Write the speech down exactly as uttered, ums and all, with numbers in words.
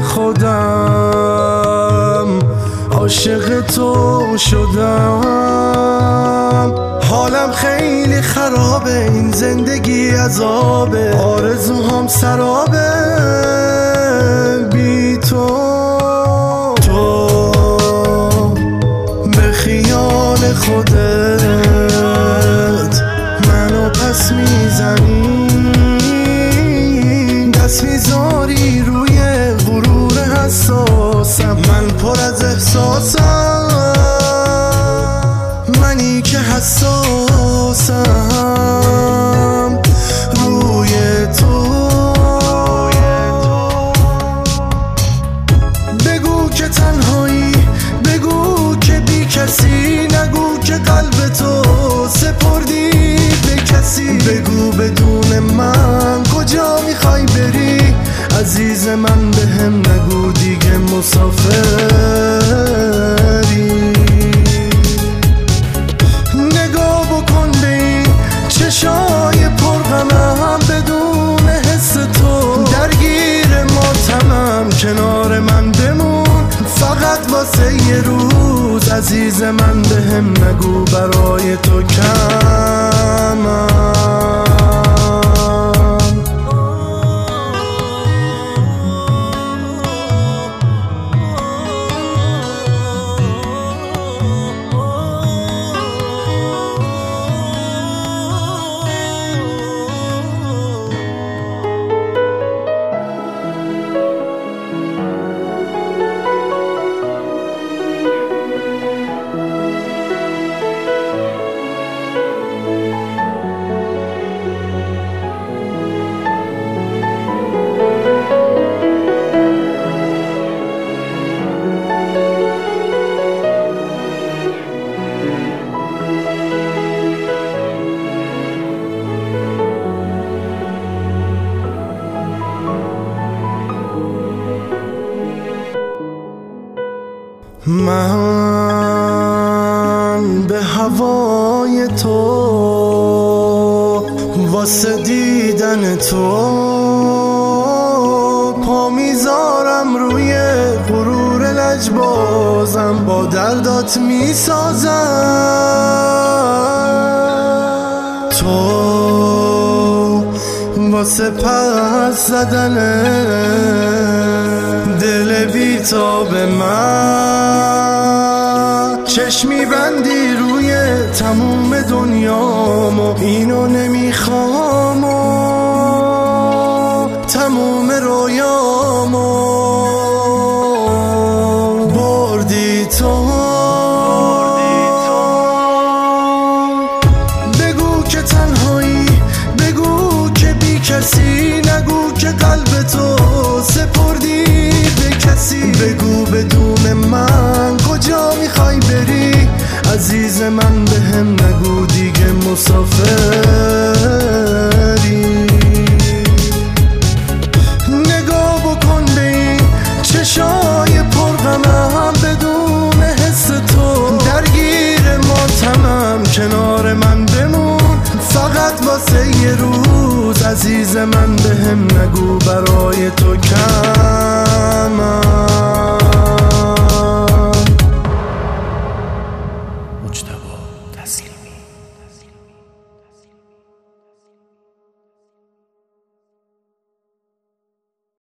خودم عاشق تو شدم. حالم خیلی خرابه، این زندگی عذابه، آرزوهام سرابه بی تو. تو به خیال خودت منو پس میزنی، دست میذاری روی غرور حساسم. من پر از احساسم، منی که حساسم روی تو. بگو که تنهایی، بگو که بی کسی، نگو که قلب تو سپردی به کسی. بگو بدون من کجا میخوای بری، عزیز من بهم نگو دیگه مسافری. نگاه بکن به این چشای پرغمم، بدون حس تو درگیر ماتمم. کنار من بمون فقط واسه یه روز، عزیز من بهم نگو برای تو کمم. من به هوای تو واسه دیدن تو پا میذارم، روی غرور لجبازم با دردات میسازم. تو واسه پس زدن دل بیتاب من چشمی بندی روی تموم دنیامو، اینو نمیخوام و تموم رویامو بردی تو. بگو که تنهایی، بگو که بی کسی، نگو که قلب تو سپردی به کسی. بگو بدون من کجا میخوای بری، عزیز من بهم نگو دیگه مسافری. نگاه بکن به این چشای پرغمم، بدون حس تو درگیر ماتمم. کنار من بمون فقط واسه یه روز، عزیز من بهم نگو برای تو کمم.